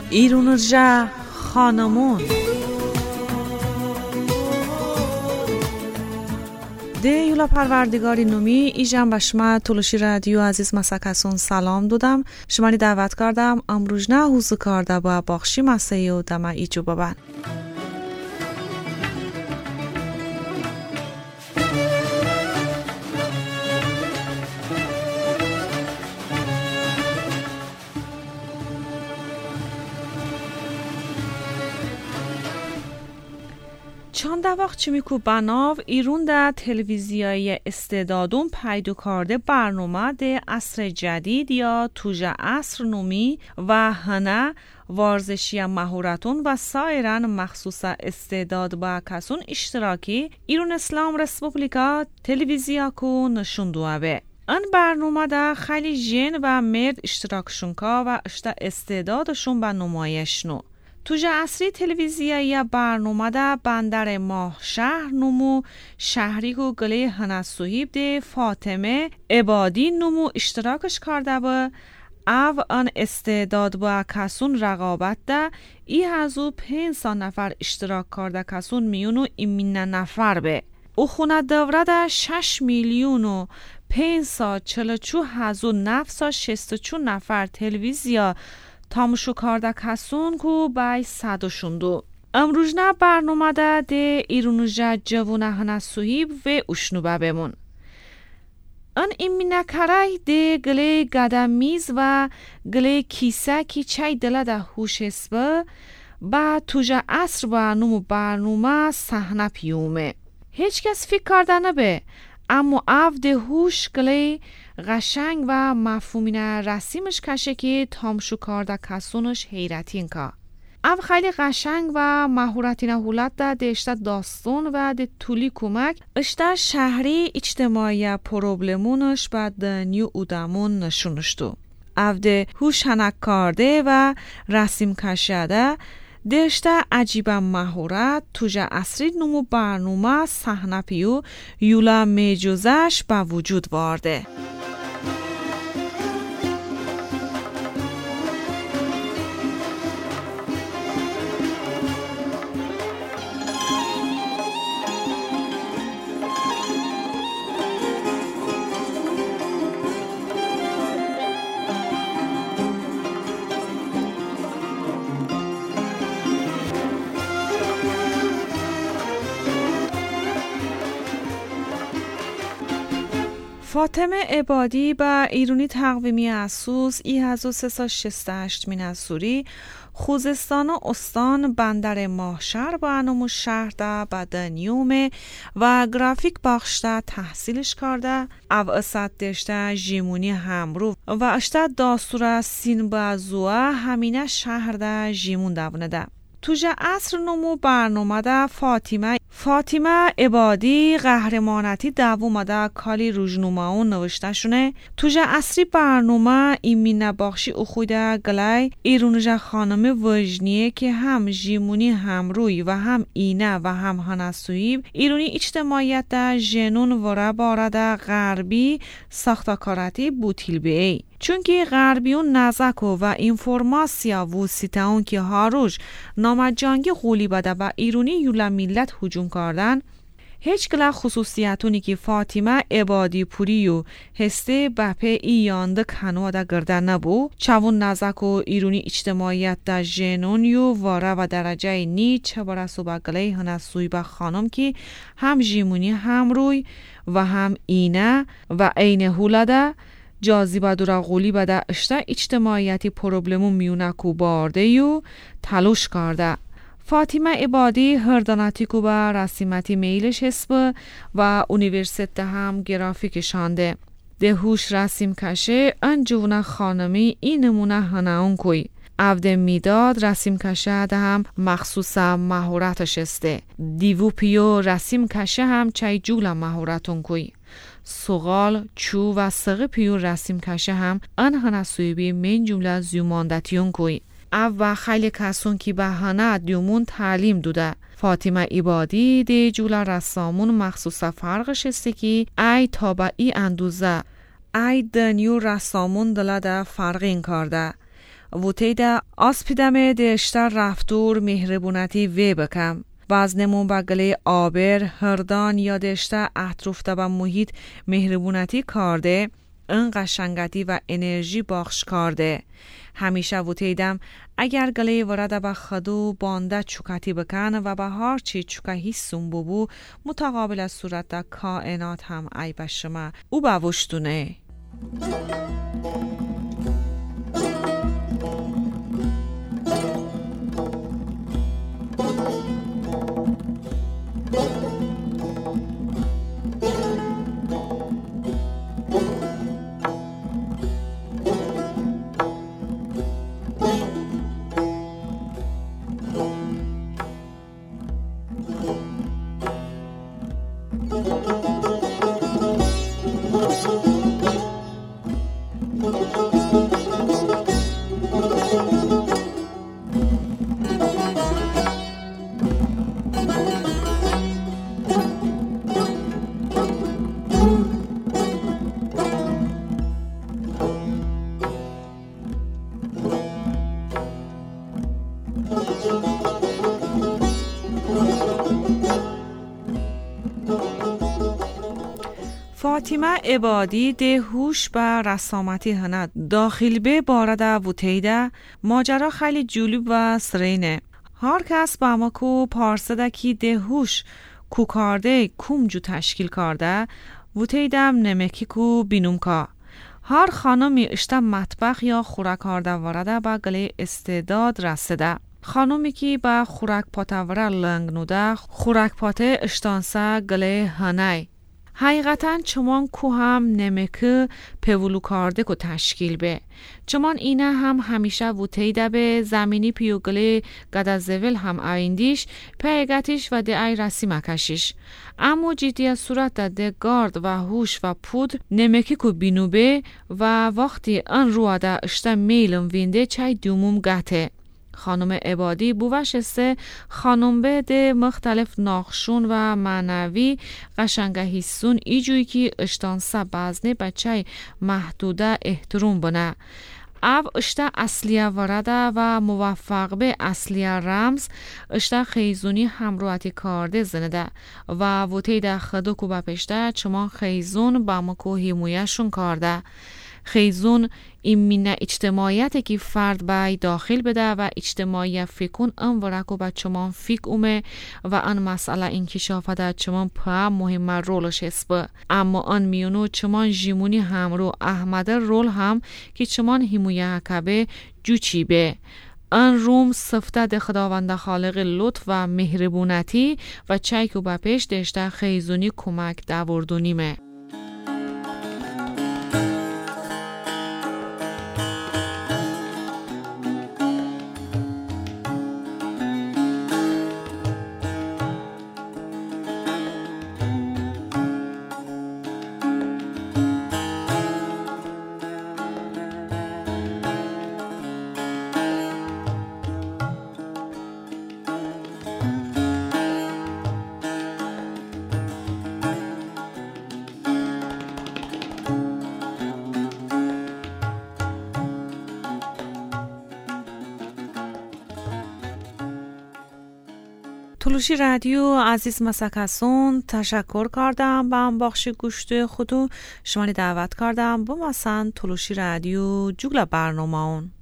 ایرونجا خانمون ده یولا پروردگاری نومی ایجام بشما تولوشی رادیو عزیز مساکسون سلام دادم شمانی دعوت کردم امروز نه حوزه کرده با بخشی مسیح و دم ایجو ببن چند وقت چمیکو بناو ایرون در تلویزیای استعدادون پیدا کرده برنامه ده عصر جدید یا توجه عصر نومی و هنه ورزشی مهارتون و سایران مخصوص استعداد با کسون اشتراکی ایرون اسلام رسپوبلیکا تلویزیا کو نشون دوابه. این برنامه ده خیلی جن و مرد اشتراکشون که و اشتا استعدادشون به نمایش نو. توجه عصری تلویزیایی برنامه ده بندر ماه شهر نمو شهری و گله هنسوهیب ده فاطمه عبادی نمو اشتراکش کرده با او آن استعداد با کسون رقابت ده ای هزو 500 نفر اشتراک کرده کسون میونو ایمین نفر به او خونه دوره ده 6 میلیون و 542,962 نفر تلویزیا تامشو کرده کسون کو بای 100 امروز نه برنامه ده ایرونجا جوونه هنسوهیب و اشنوبه بمون ان ایمینه کرای ده گله گدمیز و گله کیسه کی چای دله ده هوش اسبه با توجه عصر و نمو برنامه صحنه پیومه هیچ کس فکر کرده نبه اما او ده هوش گله قشنگ و مفهومین رسیمش کشه که تامشو کرده کسونش حیرتین که او خیلی قشنگ و مهارتین هولت ده اشتا داستان و ده طولی کمک اشتا شهری اجتماعی پروبلمونش بعد دنیو اودمون نشونشتو او ده هوش هنک کرده و رسیم کشیده دشته عجیب مهارت توجه عصری نمو برنامه صحنه پیو یولا میجوزش به وجود وارده فاطمه عبادی با ایرونی تقویمی اسوس 1368 مینسوری خوزستان و استان بندر ماهشهر با انومو شهر ده بدنیومه و گرافیک بخشته تحصیلش کرده او اسد دشته جیمونی همرو و اشته داستور سین بازوه همینه شهر ده جیمون دونه ده توجه عصر نمو برنامه ده فاطمه عبادی قهرمانتی دوومه ده کالی روزنامه‌ون نوشته شونه توجه عصری برنامه ایمینه باخشی اخویده گلای ایرونجا خانم وجنیه که هم جیمونی همروی و هم اینه و هم هنسویب ایرونی اجتماعیت ده جنون وره باره ده غربی ساختاکارتی بوتیل بیئی چونکه غربیون نزک و اینفورماسیا وسیطه اون که هاروش نامجانگی غولی بده و ایرونی یولا ملت هجوم کردن هیچ گله خصوصیتونی که فاطمه عبادی پوری و هسته بپه ایانده کنوا ده گرده نبو چون نزک و ایرونی اجتماعیت ده جنونیو واره و درجه نی چه برسو به گله هنسوی به خانم که هم جیمونی هم روی و هم اینه و عین هولده جازیبه دورا غولی بده اشته اجتماعیتی پروبلمو میونکو بارده یو تلوش کرده فاطمه عبادی هرداناتیکو به رسیمتی میلش حسبه و اونیورسیته هم گرافیک شانده ده هوش رسیم کشه انجونه خانمی این نمونه هناون کوی اوده میداد رسیم کشه ده هم مخصوص مهارتش استه دیوو پیو رسیم کشه هم چای جول مهارتون کوی سوغال، چو و سقی پیو رسیم کشه هم ان هنسویبی من جمله زیوماندتیون کوی او و خیلی کسون که به هنه دیومون تعلیم دوده فاطمه عبادی دی جوله رسامون مخصوص فرقش استه که ای تا به ای اندوزه ای دنیو رسامون دله ده فرق این کرده وطیده آسپیدم دشتر رفتور مهربونتی وی بکم. وزنمون بگله آبر، هردان یا دشته اطروفته و محیط مهربونتی کرده، ان قشنگتی و انرژی باخش کرده. همیشه وطیدم اگر گله ورده به خدو بانده چوکتی بکن و به هر چی چوکه هیسون ببو متقابل از صورت در کائنات هم ای بشمه او به وشتونه. فاطمه عبادی ده هوش به رسامتی هند داخل به بارده وطیده ماجرا خیلی جالب و سرینه. هر کس با ما کو پارسده کی ده هوش کو کارده کوم جو تشکیل کرده وطیدم نمکی کو بینوم کا. هر خانمی اشته مطبخ یا خوراک کارده ورده با گله استعداد رسیده. خانمی که با خوراک پاتوره لنگ نوده خوراک پاته اشتانسه گله هنای. حقیقتاً چمان کو هم نمکه پولو کارده کو تشکیل به. چمان اینه هم همیشه وطیده به زمینی پیوگله گدازول هم آیندیش پیگتیش و ده ای رسی مکشیش. اما جدی صورت ده گارد و هوش و پود نمکی کو بینوبه و وقتی ان رواده اشته میلم وینده چای دوموم گته. خانم عبادی بوشسته خانم به ده مختلف ناخشون و معنوی قشنگه هیسون ایجوی که اشتانسه بازنه بچه محدوده احترام بنه. او اشته اصلیه ورده و موفق به اصلیه رمز اشته خیزونی همروحتی کارده زنده و وطیده خدو کو بپشته چمان خیزون با مکو هیمویشون کارده. خیزون این مینه اجتماعیتی که فرد بای داخل بده و اجتماعی فکرون ان ورکو با چمان فکر اومه و ان مسئله انکشاف ده چمان پا مهم رولش اسبه. اما ان میونو چمان جیمونی هم رو احمد رول هم که چمان همویه کبه جوچی به. ان روم صفته ده خداوند خالق لطف و مهربونتی و چایکو با پیش دشته خیزونی کمک دوردونیمه. تلوشی رادیو عزیز مسکسون تشکر کردم با بخش گوشت خودو شما دعوت کردم با مثلا تلوشی رادیو جوگل برنامه اون